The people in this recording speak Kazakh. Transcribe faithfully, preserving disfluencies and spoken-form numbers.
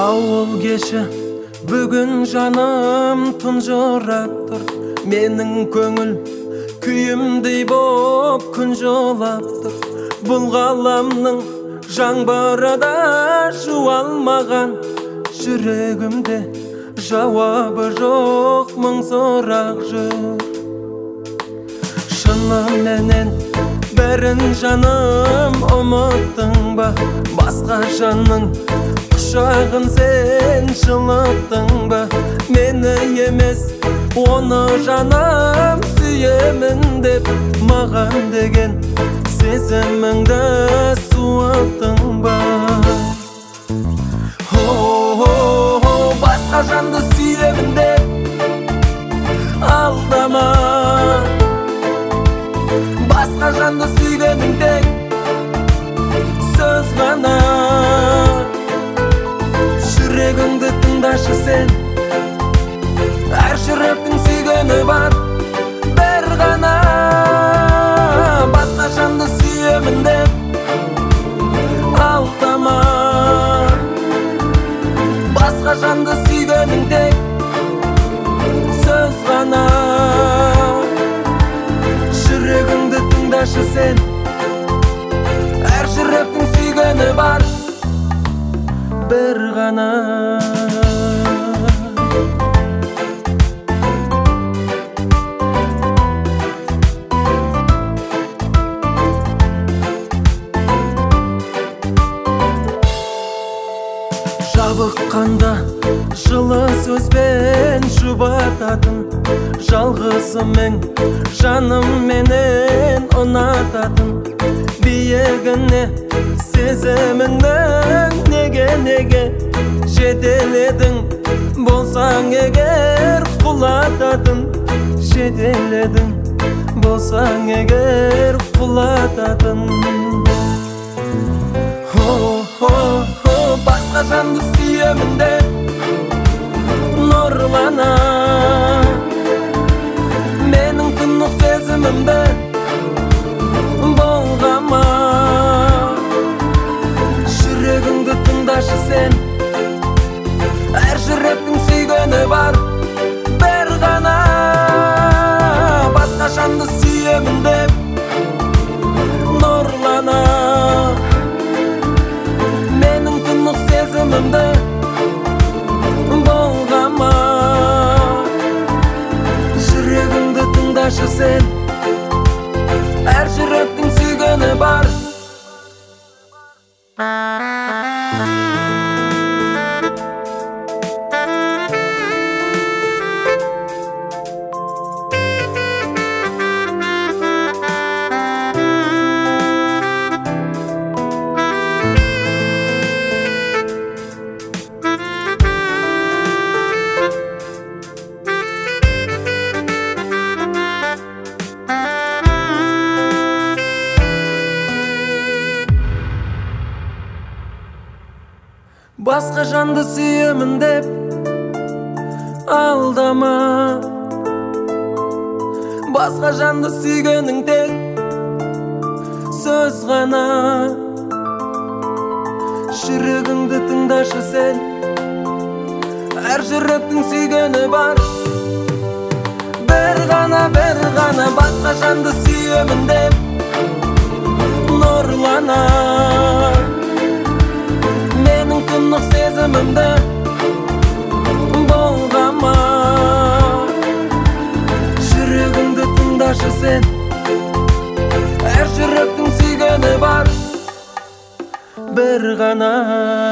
Ауыл кеші бүгін жаным тұнжырап тұр, менің көңіл күйімдей боп күн жылап тұр. Бұл ғаламның жаңбырында жуалмаған жүрегімде жауабы жоқ мың сұрақ жүр. Шыныменен бәрін жаным ұмыттың ба, басқа жанның құшағын сен жылыттың ба? Мені емес оны жаным сүйемін деп маған деген сезіміңді суыттың ба? О-о-о, басқа жанды сүйемін деп алдама, басқа жанды сүйгенің тек сөз ғана. Жүрегіңді тыңдашы сен, әр жүректің сүйгені бар бір ғана. Басқа жанды сүйемін деп алдама, басқа жанды сүйгенің тек сөз ғана. Жүрегіңді тыңдашы сен, әр жүректің сүйгені бар бір ғана. Жабыққанда жылы сөзбен жұбататын, жалғызымен жаным менен ұнататын, биігіне сезіміңнің неге-неге жетеледің? Болсаң егер құлататын, жетеледің болсаң егер құлататын. О-о-о, басқа жанды сүйемін деп нұрлана, менің тұнық сезімімді болғама. Жүрегіңді тыңдашы сен, әр жүректің сүйгені бар бір ғана. Басқа жанды сүйемін деп нұрлана, менің тұнық сезімімді болғама. Жүрегіңді тыңдашы сен, әр жүректің сүйгені бар. Басқа жанды сүйемін деп алдама, басқа жанды сүйгенің тек сөз ғана. Жүрегіңді тыңдашы сен, әр жүректің сүйгені бар бір ғана, бір ғана. Басқа жанды сүйемін деп нұрлана, менің тұнық сезімімді болғама. Жүрегіңді тыңдашы сен, әр жүректің сүйгені бар бір ғана.